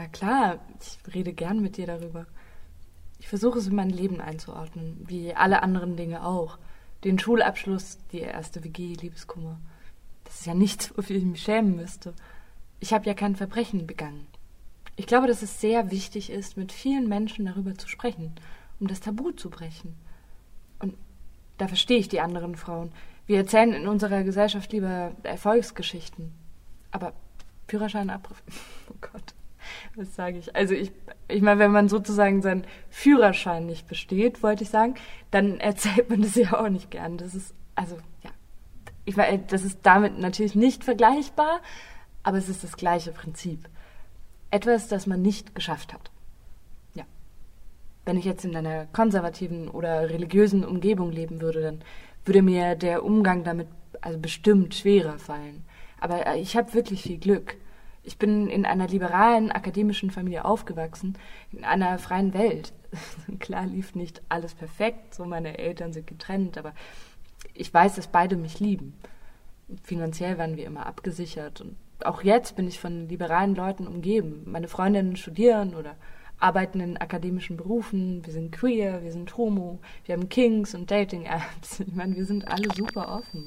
Ja klar, ich rede gern mit dir darüber. Ich versuche es in mein Leben einzuordnen, wie alle anderen Dinge auch. Den Schulabschluss, die erste WG, Liebeskummer. Das ist ja nichts, wofür ich mich schämen müsste. Ich habe ja kein Verbrechen begangen. Ich glaube, dass es sehr wichtig ist, mit vielen Menschen darüber zu sprechen, um das Tabu zu brechen. Und da verstehe ich die anderen Frauen. Wir erzählen in unserer Gesellschaft lieber Erfolgsgeschichten. Aber Führerschein abbrechen, oh Gott, was sage ich? Also ich meine, wenn man sozusagen seinen Führerschein nicht besteht, wollte ich sagen, dann erzählt man das ja auch nicht gern. Das ist, also, ja, ich meine, das ist damit natürlich nicht vergleichbar, aber es ist das gleiche Prinzip. Etwas, das man nicht geschafft hat. Ja. Wenn ich jetzt in einer konservativen oder religiösen Umgebung leben würde, dann würde mir der Umgang damit also bestimmt schwerer fallen. Aber ich habe wirklich viel Glück. Ich bin in einer liberalen, akademischen Familie aufgewachsen, in einer freien Welt. Klar lief nicht alles perfekt, so meine Eltern sind getrennt, aber ich weiß, dass beide mich lieben. Finanziell waren wir immer abgesichert und auch jetzt bin ich von liberalen Leuten umgeben. Meine Freundinnen studieren oder arbeiten in akademischen Berufen, wir sind queer, wir sind homo, wir haben Kings und Dating-Apps. Ich meine, wir sind alle super offen.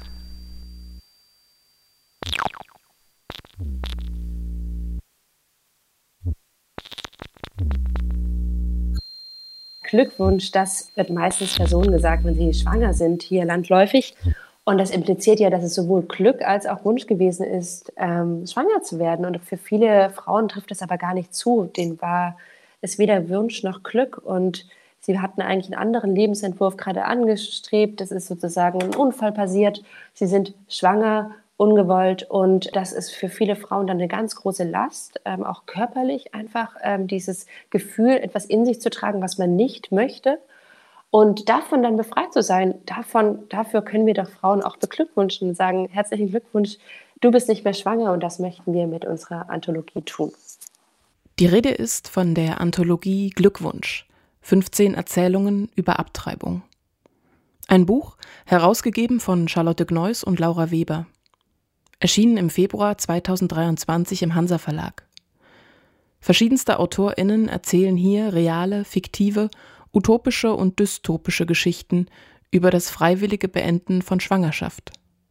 Glückwunsch, das wird meistens Personen gesagt, wenn sie schwanger sind, hier landläufig. Und das impliziert ja, dass es sowohl Glück als auch Wunsch gewesen ist, schwanger zu werden. Und für viele Frauen trifft es aber gar nicht zu. Denen war es weder Wunsch noch Glück. Und sie hatten eigentlich einen anderen Lebensentwurf gerade angestrebt. Es ist sozusagen ein Unfall passiert. Sie sind schwanger, ungewollt. Und das ist für viele Frauen dann eine ganz große Last, auch körperlich einfach dieses Gefühl, etwas in sich zu tragen, was man nicht möchte. Und davon dann befreit zu sein, dafür können wir doch Frauen auch beglückwünschen und sagen, herzlichen Glückwunsch, du bist nicht mehr schwanger und das möchten wir mit unserer Anthologie tun. Die Rede ist von der Anthologie Glückwunsch, 15 Erzählungen über Abtreibung. Ein Buch, herausgegeben von Charlotte Gneuss und Laura Weber. Erschienen im Februar 2023 im Hansa Verlag. Verschiedenste AutorInnen erzählen hier reale, fiktive, utopische und dystopische Geschichten über das freiwillige Beenden von Schwangerschaft.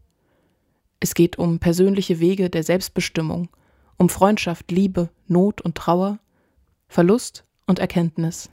Es geht um persönliche Wege der Selbstbestimmung, um Freundschaft, Liebe, Not und Trauer, Verlust und Erkenntnis.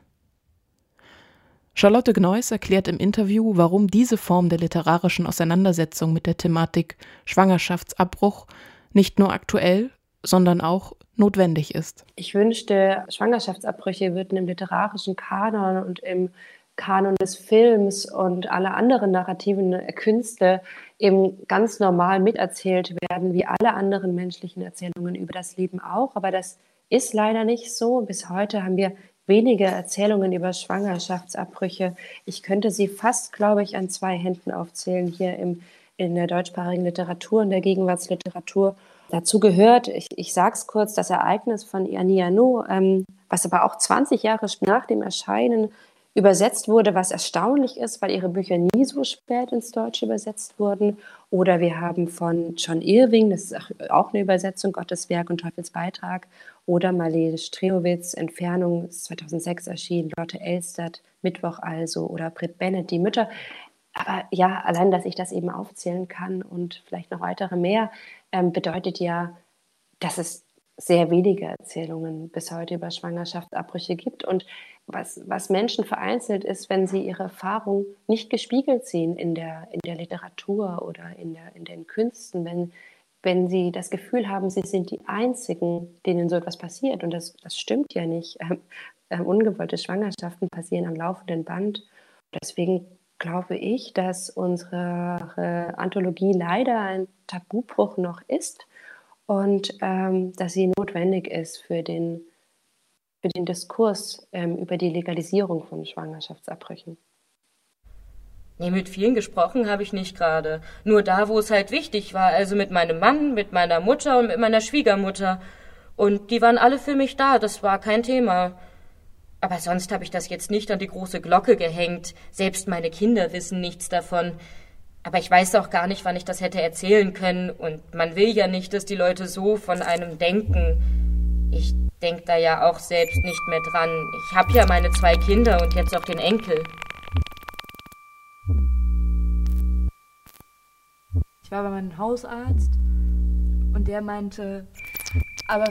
Charlotte Gneuss erklärt im Interview, warum diese Form der literarischen Auseinandersetzung mit der Thematik Schwangerschaftsabbruch nicht nur aktuell, sondern auch notwendig ist. Ich wünschte, Schwangerschaftsabbrüche würden im literarischen Kanon und im Kanon des Films und aller anderen narrativen Künste eben ganz normal miterzählt werden, wie alle anderen menschlichen Erzählungen über das Leben auch. Aber das ist leider nicht so. Bis heute haben wir wenige Erzählungen über Schwangerschaftsabbrüche. Ich könnte sie fast, glaube ich, an 2 Händen aufzählen hier in der deutschsprachigen Literatur, in der Gegenwartsliteratur. Dazu gehört, ich sage es kurz, das Ereignis von Annie Ernaux, was aber auch 20 Jahre nach dem Erscheinen übersetzt wurde, was erstaunlich ist, weil ihre Bücher nie so spät ins Deutsche übersetzt wurden. Oder wir haben von John Irving, das ist auch eine Übersetzung, Gottes Werk und Teufels Beitrag. Oder Marlene Strewitz, Entfernung, 2006 erschienen, Lotte Elstad, Mittwoch also, oder Britt Bennett, Die Mütter. Aber ja, allein, dass ich das eben aufzählen kann und vielleicht noch weitere mehr, bedeutet ja, dass es sehr wenige Erzählungen bis heute über Schwangerschaftsabbrüche gibt. Und was Menschen vereinzelt ist, wenn sie ihre Erfahrung nicht gespiegelt sehen in der Literatur oder in den Künsten, wenn sie das Gefühl haben, sie sind die Einzigen, denen so etwas passiert. Und das stimmt ja nicht. Ungewollte Schwangerschaften passieren am laufenden Band. Deswegen glaube ich, dass unsere Anthologie leider ein Tabubruch noch ist und dass sie notwendig ist für den Diskurs über die Legalisierung von Schwangerschaftsabbrüchen. Nee, mit vielen gesprochen habe ich nicht gerade. Nur da, wo es halt wichtig war, also mit meinem Mann, mit meiner Mutter und mit meiner Schwiegermutter. Und die waren alle für mich da, das war kein Thema. Aber sonst habe ich das jetzt nicht an die große Glocke gehängt. Selbst meine Kinder wissen nichts davon. Aber ich weiß auch gar nicht, wann ich das hätte erzählen können. Und man will ja nicht, dass die Leute so von einem denken. Ich denk da ja auch selbst nicht mehr dran. Ich hab ja meine 2 Kinder und jetzt auch den Enkel. Ich war bei meinem Hausarzt und der meinte, aber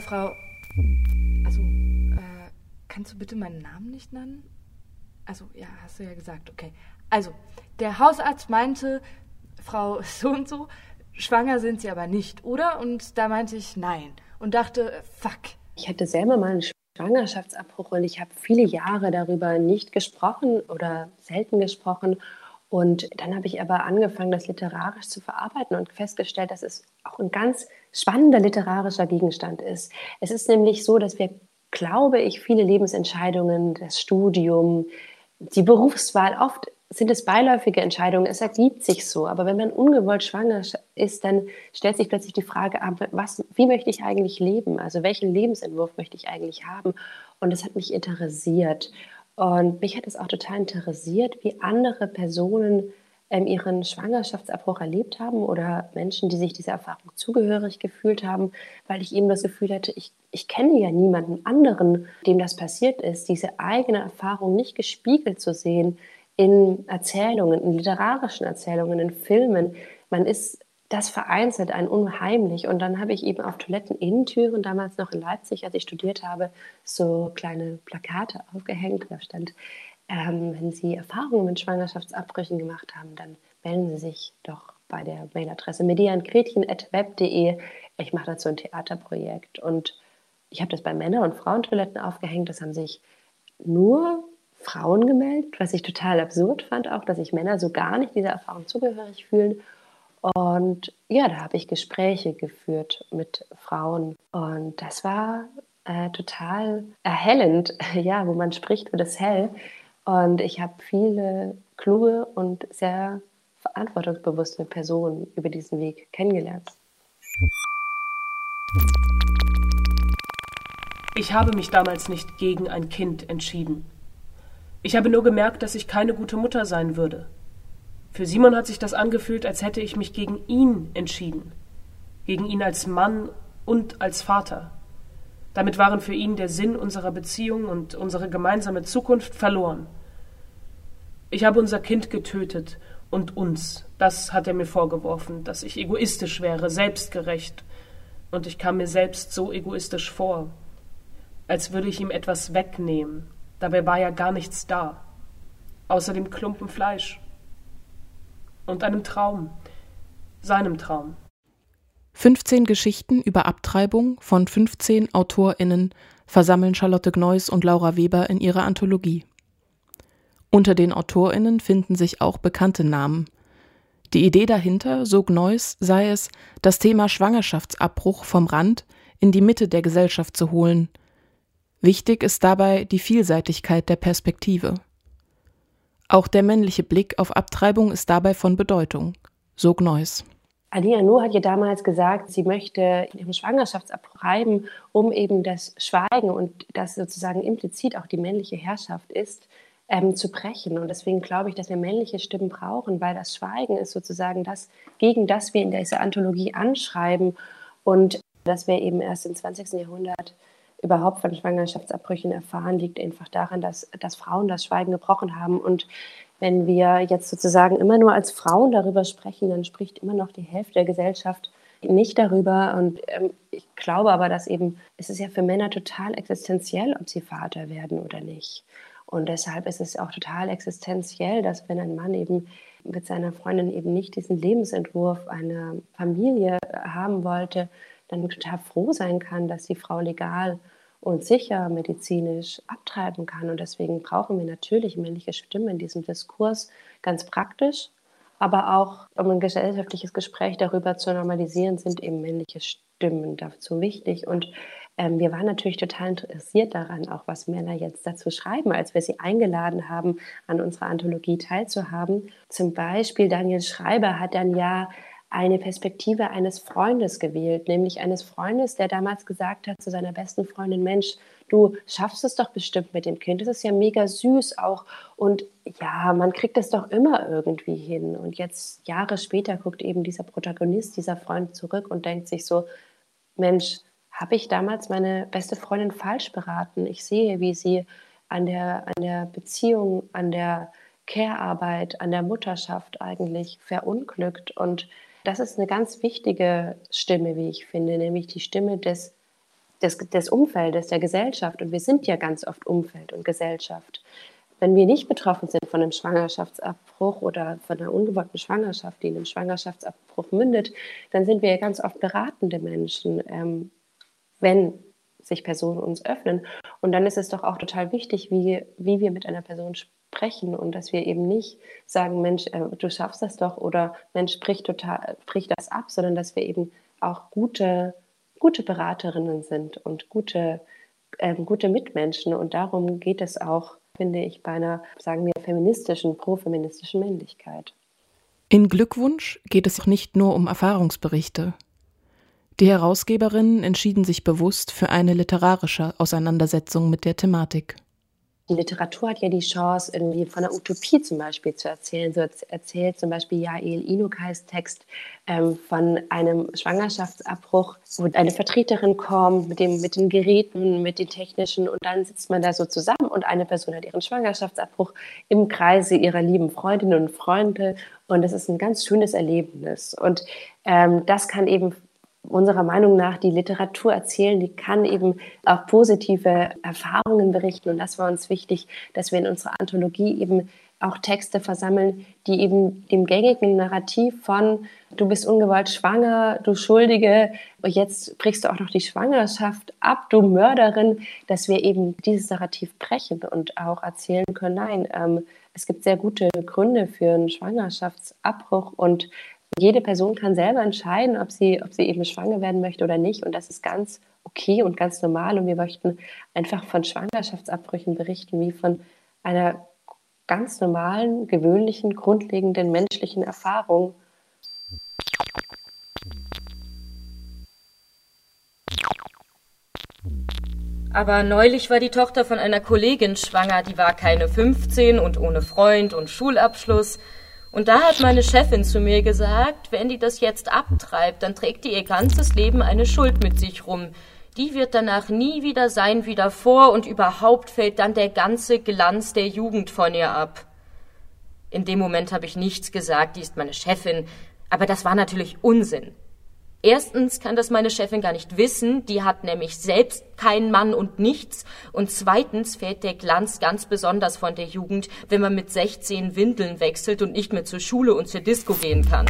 kannst du bitte meinen Namen nicht nennen? Also, ja, hast du ja gesagt, okay. Also, der Hausarzt meinte, Frau so und so, schwanger sind Sie aber nicht, oder? Und da meinte ich nein und dachte, fuck. Ich hatte selber mal einen Schwangerschaftsabbruch und ich habe viele Jahre darüber nicht gesprochen oder selten gesprochen. Und dann habe ich aber angefangen, das literarisch zu verarbeiten und festgestellt, dass es auch ein ganz spannender literarischer Gegenstand ist. Es ist nämlich so, dass wir, glaube ich, viele Lebensentscheidungen, das Studium, die Berufswahl, oft sind es beiläufige Entscheidungen, es ergibt sich so. Aber wenn man ungewollt schwanger ist, dann stellt sich plötzlich die Frage, wie möchte ich eigentlich leben? Also welchen Lebensentwurf möchte ich eigentlich haben? Und das hat mich interessiert. Und mich hat es auch total interessiert, wie andere Personen ihren Schwangerschaftsabbruch erlebt haben oder Menschen, die sich dieser Erfahrung zugehörig gefühlt haben, weil ich eben das Gefühl hatte, ich kenne ja niemanden anderen, dem das passiert ist, diese eigene Erfahrung nicht gespiegelt zu sehen in Erzählungen, in literarischen Erzählungen, in Filmen. Man ist das vereinzelt, ein unheimlich. Und dann habe ich eben auf Toiletteninnentüren, damals noch in Leipzig, als ich studiert habe, so kleine Plakate aufgehängt. Da stand, wenn Sie Erfahrungen mit Schwangerschaftsabbrüchen gemacht haben, dann melden Sie sich doch bei der Mailadresse mediangretchen@web.de. Ich mache dazu ein Theaterprojekt. Und ich habe das bei Männer- und Frauentoiletten aufgehängt. Das haben sich nur Frauen gemeldet, was ich total absurd fand, auch, dass sich Männer so gar nicht dieser Erfahrung zugehörig fühlen. Und ja, da habe ich Gespräche geführt mit Frauen. Und das war total erhellend, ja, wo man spricht, wird es hell. Und ich habe viele kluge und sehr verantwortungsbewusste Personen über diesen Weg kennengelernt. Ich habe mich damals nicht gegen ein Kind entschieden. Ich habe nur gemerkt, dass ich keine gute Mutter sein würde. Für Simon hat sich das angefühlt, als hätte ich mich gegen ihn entschieden. Gegen ihn als Mann und als Vater. Damit waren für ihn der Sinn unserer Beziehung und unsere gemeinsame Zukunft verloren. Ich habe unser Kind getötet und uns. Das hat er mir vorgeworfen, dass ich egoistisch wäre, selbstgerecht. Und ich kam mir selbst so egoistisch vor, als würde ich ihm etwas wegnehmen. Dabei war ja gar nichts da, außer dem Klumpen Fleisch und einem Traum, seinem Traum. 15 Geschichten über Abtreibung von 15 AutorInnen versammeln Charlotte Gneuss und Laura Weber in ihrer Anthologie. Unter den AutorInnen finden sich auch bekannte Namen. Die Idee dahinter, so Gneuss, sei es, das Thema Schwangerschaftsabbruch vom Rand in die Mitte der Gesellschaft zu holen. Wichtig ist dabei die Vielseitigkeit der Perspektive. Auch der männliche Blick auf Abtreibung ist dabei von Bedeutung, so Gneuss. Alia Nur hat ja damals gesagt, sie möchte ihren Schwangerschaftsabbruch treiben, um eben das Schweigen und das sozusagen implizit auch die männliche Herrschaft ist, zu brechen. Und deswegen glaube ich, dass wir männliche Stimmen brauchen, weil das Schweigen ist sozusagen das, gegen das wir in dieser Anthologie anschreiben und dass wir eben erst im 20. Jahrhundert überhaupt von Schwangerschaftsabbrüchen erfahren, liegt einfach daran, dass Frauen das Schweigen gebrochen haben. Und wenn wir jetzt sozusagen immer nur als Frauen darüber sprechen, dann spricht immer noch die Hälfte der Gesellschaft nicht darüber. Und ich glaube aber, dass eben, es ist ja für Männer total existenziell, ob sie Vater werden oder nicht. Und deshalb ist es auch total existenziell, dass wenn ein Mann eben mit seiner Freundin eben nicht diesen Lebensentwurf einer Familie haben wollte, dann total froh sein kann, dass die Frau legal und sicher medizinisch abtreiben kann. Und deswegen brauchen wir natürlich männliche Stimmen in diesem Diskurs, ganz praktisch. Aber auch, um ein gesellschaftliches Gespräch darüber zu normalisieren, sind eben männliche Stimmen dazu wichtig. Und wir waren natürlich total interessiert daran, auch was Männer jetzt dazu schreiben, als wir sie eingeladen haben, an unserer Anthologie teilzuhaben. Zum Beispiel Daniel Schreiber hat dann ja eine Perspektive eines Freundes gewählt, nämlich eines Freundes, der damals gesagt hat zu seiner besten Freundin, Mensch, du schaffst es doch bestimmt mit dem Kind, das ist ja mega süß auch und ja, man kriegt das doch immer irgendwie hin. Und jetzt, Jahre später, guckt eben dieser Protagonist, dieser Freund zurück und denkt sich so, Mensch, habe ich damals meine beste Freundin falsch beraten. Ich sehe, wie sie an der Beziehung, an der Care-Arbeit, an der Mutterschaft eigentlich verunglückt. Und das ist eine ganz wichtige Stimme, wie ich finde, nämlich die Stimme des Umfeldes, der Gesellschaft. Und wir sind ja ganz oft Umfeld und Gesellschaft. Wenn wir nicht betroffen sind von einem Schwangerschaftsabbruch oder von einer ungewollten Schwangerschaft, die in einem Schwangerschaftsabbruch mündet, dann sind wir ja ganz oft beratende Menschen, wenn sich Personen uns öffnen. Und dann ist es doch auch total wichtig, wie wir mit einer Person sprechen und dass wir eben nicht sagen, Mensch, du schaffst das doch oder Mensch, brich das ab, sondern dass wir eben auch gute Beraterinnen sind und gute Mitmenschen. Und darum geht es auch, finde ich, bei einer, sagen wir, profeministischen Männlichkeit. In Glückwunsch geht es auch nicht nur um Erfahrungsberichte. Die Herausgeberinnen entschieden sich bewusst für eine literarische Auseinandersetzung mit der Thematik. Die Literatur hat ja die Chance, irgendwie von einer Utopie zum Beispiel zu erzählen. So erzählt zum Beispiel Yael Inukais Text von einem Schwangerschaftsabbruch, wo eine Vertreterin kommt mit den Geräten, mit den technischen und dann sitzt man da so zusammen und eine Person hat ihren Schwangerschaftsabbruch im Kreise ihrer lieben Freundinnen und Freunde und das ist ein ganz schönes Erlebnis. Und das kann eben unserer Meinung nach die Literatur erzählen, die kann eben auch positive Erfahrungen berichten. Und das war uns wichtig, dass wir in unserer Anthologie eben auch Texte versammeln, die eben dem gängigen Narrativ von du bist ungewollt schwanger, du Schuldige, und jetzt brichst du auch noch die Schwangerschaft ab, du Mörderin, dass wir eben dieses Narrativ brechen und auch erzählen können, nein, es gibt sehr gute Gründe für einen Schwangerschaftsabbruch und jede Person kann selber entscheiden, ob sie eben schwanger werden möchte oder nicht. Und das ist ganz okay und ganz normal. Und wir möchten einfach von Schwangerschaftsabbrüchen berichten, wie von einer ganz normalen, gewöhnlichen, grundlegenden menschlichen Erfahrung. Aber neulich war die Tochter von einer Kollegin schwanger, die war keine 15 und ohne Freund und Schulabschluss. Und da hat meine Chefin zu mir gesagt, wenn die das jetzt abtreibt, dann trägt die ihr ganzes Leben eine Schuld mit sich rum. Die wird danach nie wieder sein wie davor und überhaupt fällt dann der ganze Glanz der Jugend von ihr ab. In dem Moment habe ich nichts gesagt, die ist meine Chefin, aber das war natürlich Unsinn. Erstens kann das meine Chefin gar nicht wissen, die hat nämlich selbst keinen Mann und nichts. Und zweitens fällt der Glanz ganz besonders von der Jugend, wenn man mit 16 Windeln wechselt und nicht mehr zur Schule und zur Disco gehen kann.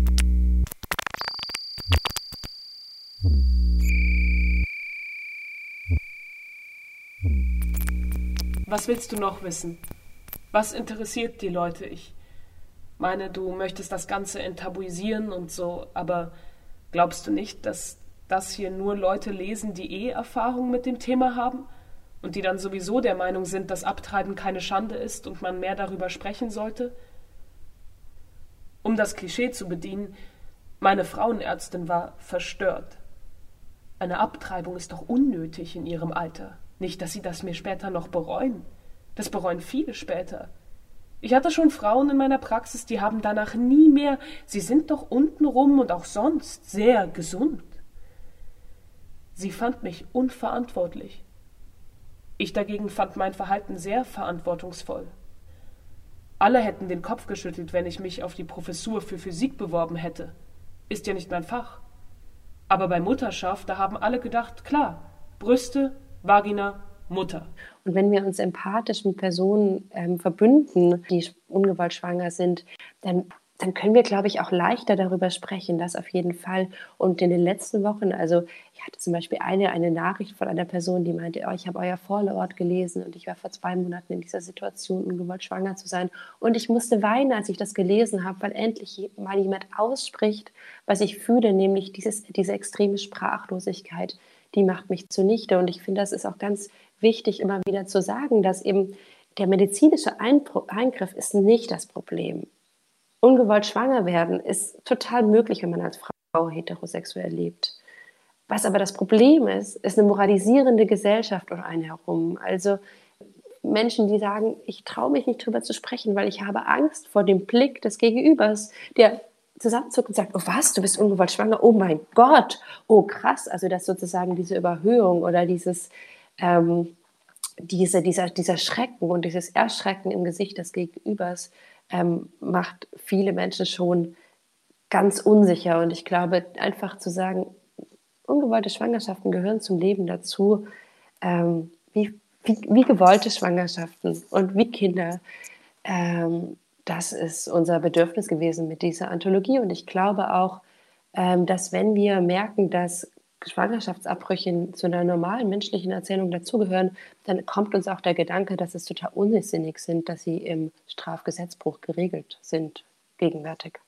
Was willst du noch wissen? Was interessiert die Leute? Ich meine, du möchtest das Ganze enttabuisieren und so, aber glaubst du nicht, dass das hier nur Leute lesen, die Erfahrung mit dem Thema haben und die dann sowieso der Meinung sind, dass Abtreiben keine Schande ist und man mehr darüber sprechen sollte? Um das Klischee zu bedienen, meine Frauenärztin war verstört. Eine Abtreibung ist doch unnötig in ihrem Alter. Nicht, dass sie das mir später noch bereuen. Das bereuen viele später. Ich hatte schon Frauen in meiner Praxis, die haben danach nie mehr, sie sind doch untenrum und auch sonst sehr gesund. Sie fand mich unverantwortlich. Ich dagegen fand mein Verhalten sehr verantwortungsvoll. Alle hätten den Kopf geschüttelt, wenn ich mich auf die Professur für Physik beworben hätte. Ist ja nicht mein Fach. Aber bei Mutterschaft, da haben alle gedacht, klar, Brüste, Vagina, Mutter. Und wenn wir uns empathisch mit Personen verbünden, die ungewollt schwanger sind, dann können wir, glaube ich, auch leichter darüber sprechen, das auf jeden Fall. Und in den letzten Wochen, also ich hatte zum Beispiel eine Nachricht von einer Person, die meinte, ich habe euer Vorwort gelesen und ich war vor 2 Monaten in dieser Situation, ungewollt schwanger zu sein. Und ich musste weinen, als ich das gelesen habe, weil endlich mal jemand ausspricht, was ich fühle, nämlich diese extreme Sprachlosigkeit, die macht mich zunichte. Und ich finde, das ist auch ganz wichtig, immer wieder zu sagen, dass eben der medizinische Eingriff ist nicht das Problem. Ungewollt schwanger werden ist total möglich, wenn man als Frau heterosexuell lebt. Was aber das Problem ist eine moralisierende Gesellschaft um einen herum. Also Menschen, die sagen, ich traue mich nicht drüber zu sprechen, weil ich habe Angst vor dem Blick des Gegenübers, der zusammenzuckt und sagt, oh was, du bist ungewollt schwanger, oh mein Gott, oh krass, also dass sozusagen diese Überhöhung oder dieser Schrecken und dieses Erschrecken im Gesicht des Gegenübers macht viele Menschen schon ganz unsicher. Und ich glaube, einfach zu sagen, ungewollte Schwangerschaften gehören zum Leben dazu, wie gewollte Schwangerschaften und wie Kinder. Das ist unser Bedürfnis gewesen mit dieser Anthologie. Und ich glaube auch, dass wenn wir merken, dass Schwangerschaftsabbrüche zu einer normalen menschlichen Erzählung dazugehören, dann kommt uns auch der Gedanke, dass es total unsinnig sind, dass sie im Strafgesetzbuch geregelt sind gegenwärtig.